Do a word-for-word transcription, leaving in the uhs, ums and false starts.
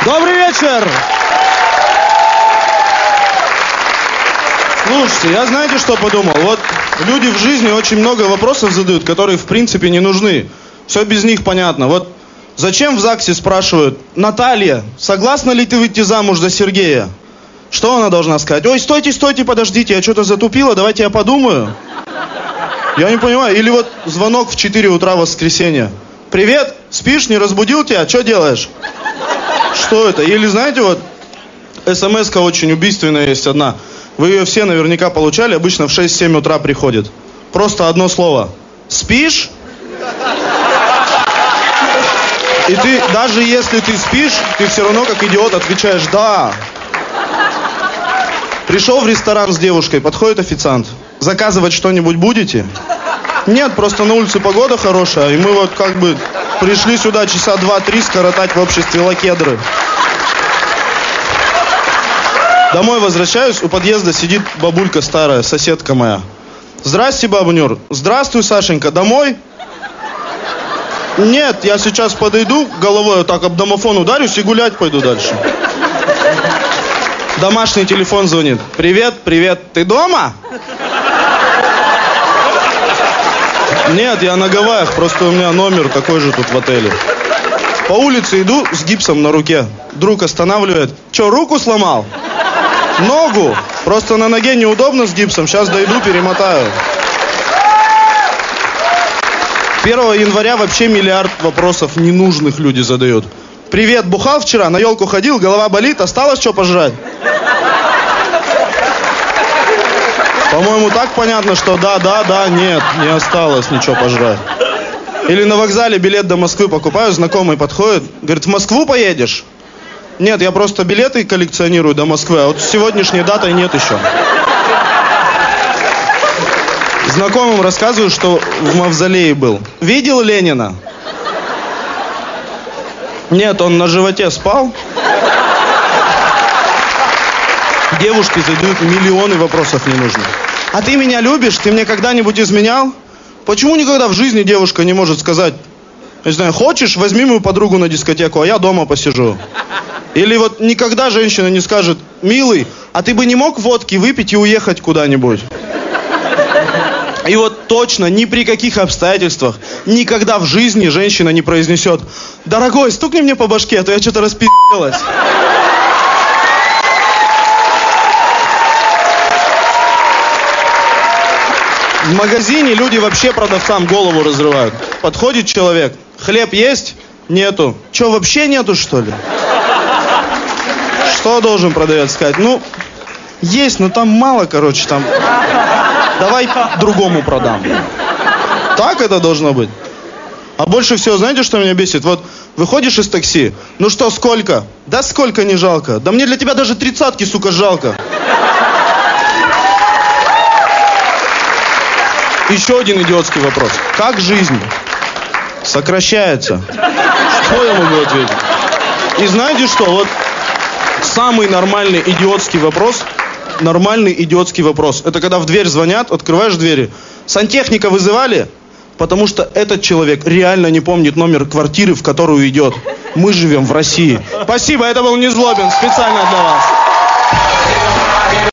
Добрый вечер! Слушайте, я знаете, что подумал? Вот люди в жизни очень много вопросов задают, которые в принципе не нужны. Все без них понятно. Вот зачем в ЗАГСе спрашивают: Наталья, согласна ли ты выйти замуж за Сергея? Что она должна сказать? Ой, стойте, стойте, подождите, я что-то затупила, давайте я подумаю. Я не понимаю. Или вот звонок в четыре утра в воскресенье. Привет, спишь, не разбудил тебя? Что делаешь? Что это? Или знаете, вот смс-ка очень убийственная есть одна. Вы ее все наверняка получали, обычно в шесть-семь утра приходит. Просто одно слово. Спишь? И ты, даже если ты спишь, ты все равно как идиот отвечаешь «да». Пришел в ресторан с девушкой, подходит официант. Заказывать что-нибудь будете? Нет, просто на улице погода хорошая, и мы вот как бы пришли сюда часа два-три скоротать в обществе лакедры. Домой возвращаюсь, у подъезда сидит бабулька старая, соседка моя. Здрасте, баба Нюр. Здравствуй, Сашенька, домой? Нет, я сейчас подойду, головой вот так об домофон ударюсь и гулять пойду дальше. Домашний телефон звонит. Привет, привет, ты дома? Нет, я на Гавайях, просто у меня номер такой же тут в отеле. По улице иду с гипсом на руке. Друг останавливает. Че, руку сломал? Ногу. Просто на ноге неудобно с гипсом. Сейчас дойду, перемотаю. первого января вообще миллиард вопросов ненужных люди задают. Привет, бухал вчера, на елку ходил, голова болит, осталось что пожрать? По-моему, так понятно, что да, да, да, нет, не осталось ничего пожрать. Или на вокзале билет до Москвы покупаю, знакомый подходит, говорит, в Москву поедешь? Нет, я просто билеты коллекционирую до Москвы, а вот с сегодняшней датой нет еще. Знакомым рассказываю, что в мавзолее был. Видел Ленина? Нет, он на животе спал. Девушки задают миллионы вопросов ненужных. А ты меня любишь? Ты мне когда-нибудь изменял? Почему никогда в жизни девушка не может сказать, не знаю, хочешь, возьми мою подругу на дискотеку, а я дома посижу? Или вот никогда женщина не скажет, милый, а ты бы не мог водки выпить и уехать куда-нибудь? И вот точно, ни при каких обстоятельствах, никогда в жизни женщина не произнесет, дорогой, стукни мне по башке, а то я что-то распи***лась. В магазине люди вообще продавцам голову разрывают. Подходит человек, хлеб есть? Нету. Че, вообще нету, что ли? Что должен продавец сказать? Ну, есть, но там мало, короче, там... Давай другому продам. Так это должно быть. А больше всего, знаете, что меня бесит? Вот выходишь из такси, ну что, сколько? Да сколько не жалко. Да мне для тебя даже тридцатки, сука, жалко. Еще один идиотский вопрос. Как жизнь сокращается? Что я могу ответить? И знаете что? Вот самый нормальный идиотский вопрос... Нормальный идиотский вопрос. Это когда в дверь звонят, открываешь двери. Сантехника вызывали? Потому что этот человек реально не помнит номер квартиры, в которую идет. Мы живем в России. Спасибо, это был Незлобин. Специально для вас.